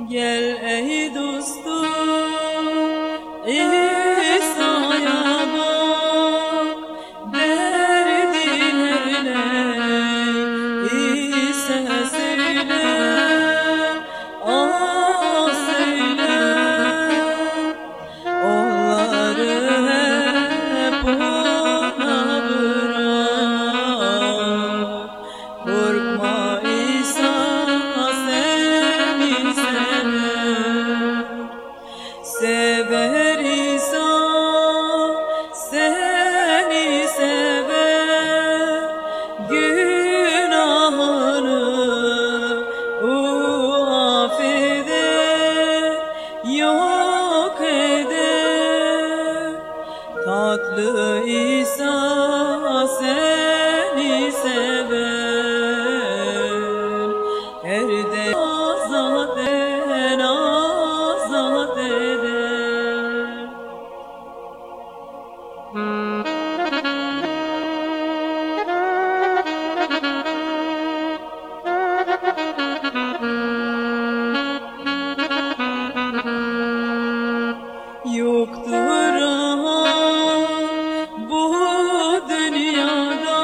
Gel ey dostum, İsa'ya bak, derdin eyle, İsa söyle, söyle, onları hep ona bırak, korkma İsa seni sever, sever İsa seni sever, günahını affeder, yok eder, tatlı İsa seni sever, her de azat eder, azat eder. Yoktur bu dünyada,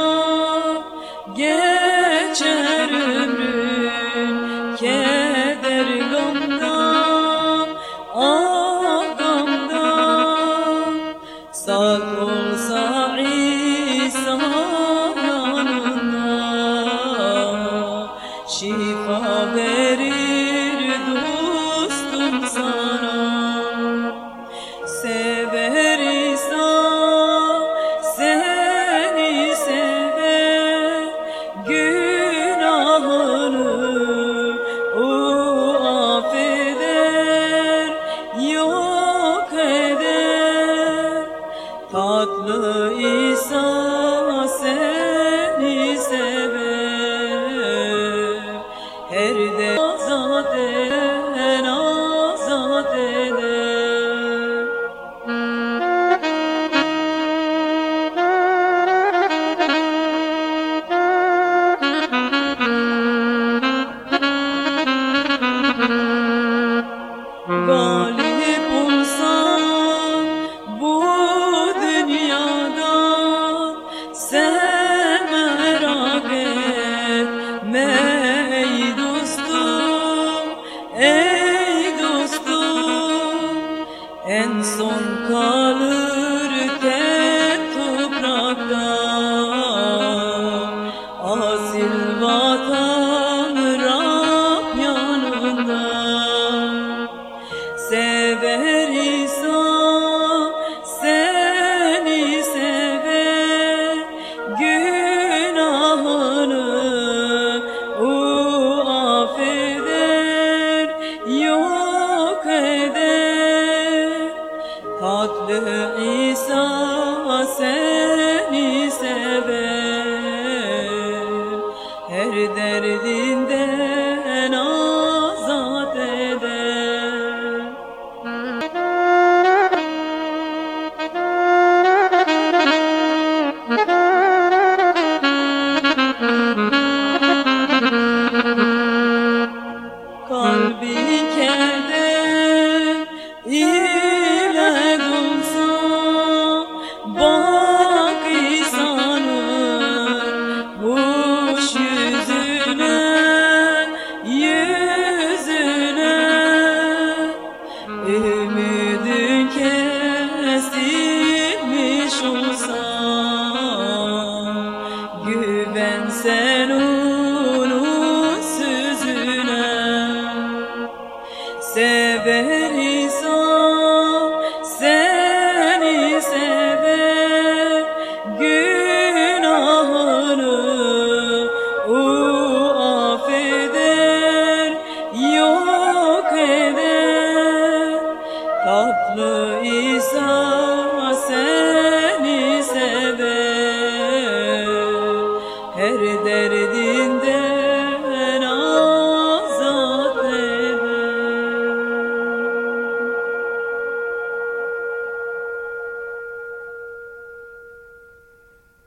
geçer ömrün keder gamdan, gamdan. Sağ olsa İsa yanında, şifa verir dostum sana. Sever İsa seni sever, günahını affeder, yok eder, tatlı İsa seni sever, her de azat eder, azat eder. Galip olsan bu dünyada, sen merak etme ey dostum, ey dostum. En son kalır tek toprakta, asil vatan Rab yanında. Sever İsa seni sever, günahını affeder, yok eder, tatlı İsa seni sever, her derdinden azat eder. Kalbin keder ile dolsa, bak İsa'nın hoş yüzüne, yüzüne. Ümidin kesilmiş olsa, güven sen onun sözüne. Sever İsa